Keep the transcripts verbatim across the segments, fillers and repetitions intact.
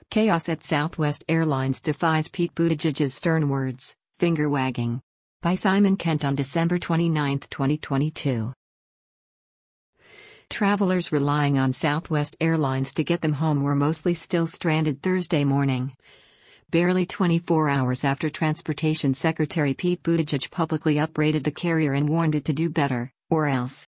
Chaos at Southwest Airlines defies Pete Buttigieg's stern words, finger-wagging. By Simon Kent on December twenty-ninth, twenty twenty-two. Travelers relying on Southwest Airlines to get them home were mostly still stranded Thursday morning, barely twenty-four hours after Transportation Secretary Pete Buttigieg publicly upbraided the carrier and warned it to do better, or else.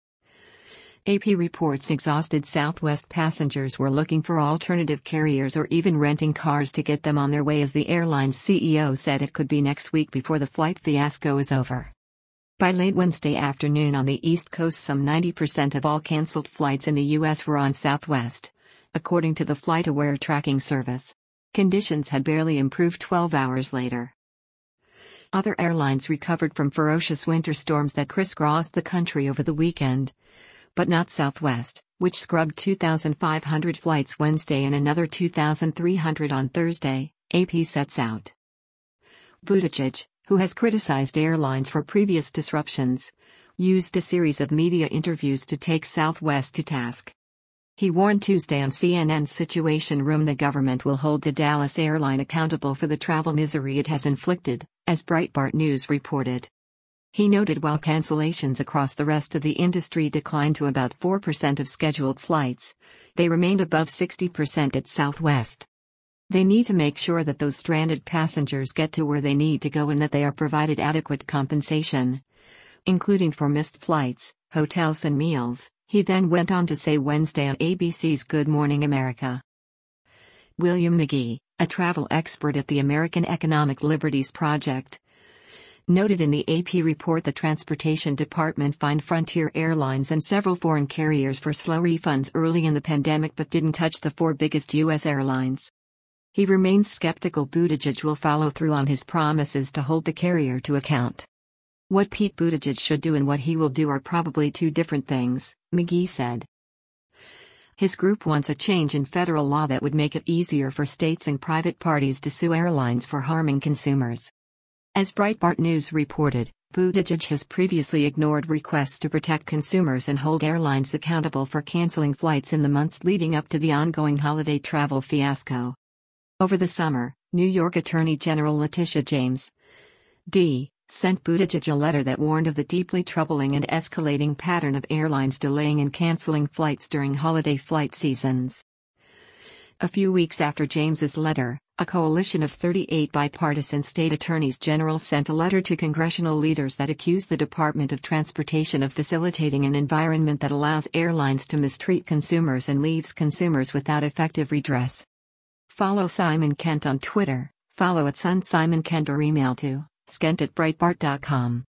A P reports exhausted Southwest passengers were looking for alternative carriers or even renting cars to get them on their way, as the airline's C E O said it could be next week before the flight fiasco is over. By late Wednesday afternoon on the East Coast, some ninety percent of all canceled flights in the U S were on Southwest, according to the FlightAware tracking service. Conditions had barely improved twelve hours later. Other airlines recovered from ferocious winter storms that crisscrossed the country over the weekend, but not Southwest, which scrubbed two thousand five hundred flights Wednesday and another two thousand three hundred on Thursday, A P sets out. Buttigieg, who has criticized airlines for previous disruptions, used a series of media interviews to take Southwest to task. He warned Tuesday on C N N's Situation Room the government will hold the Dallas airline accountable for the travel misery it has inflicted, as Breitbart News reported. He noted while cancellations across the rest of the industry declined to about four percent of scheduled flights, they remained above sixty percent at Southwest. They need to make sure that those stranded passengers get to where they need to go and that they are provided adequate compensation, including for missed flights, hotels and meals, he then went on to say Wednesday on A B C's Good Morning America. William McGee, a travel expert at the American Economic Liberties Project, noted in the A P report the Transportation Department fined Frontier Airlines and several foreign carriers for slow refunds early in the pandemic but didn't touch the four biggest U S airlines. He remains skeptical Buttigieg will follow through on his promises to hold the carrier to account. What Pete Buttigieg should do and what he will do are probably two different things, McGee said. His group wants a change in federal law that would make it easier for states and private parties to sue airlines for harming consumers. As Breitbart News reported, Buttigieg has previously ignored requests to protect consumers and hold airlines accountable for canceling flights in the months leading up to the ongoing holiday travel fiasco. Over the summer, New York Attorney General Letitia James, D., sent Buttigieg a letter that warned of the deeply troubling and escalating pattern of airlines delaying and canceling flights during holiday flight seasons. A few weeks after James's letter, a coalition of thirty-eight bipartisan state attorneys general sent a letter to congressional leaders that accused the Department of Transportation of facilitating an environment that allows airlines to mistreat consumers and leaves consumers without effective redress. Follow Simon Kent on Twitter, follow at Sun Simon Kent or email to skent at breitbart dot com.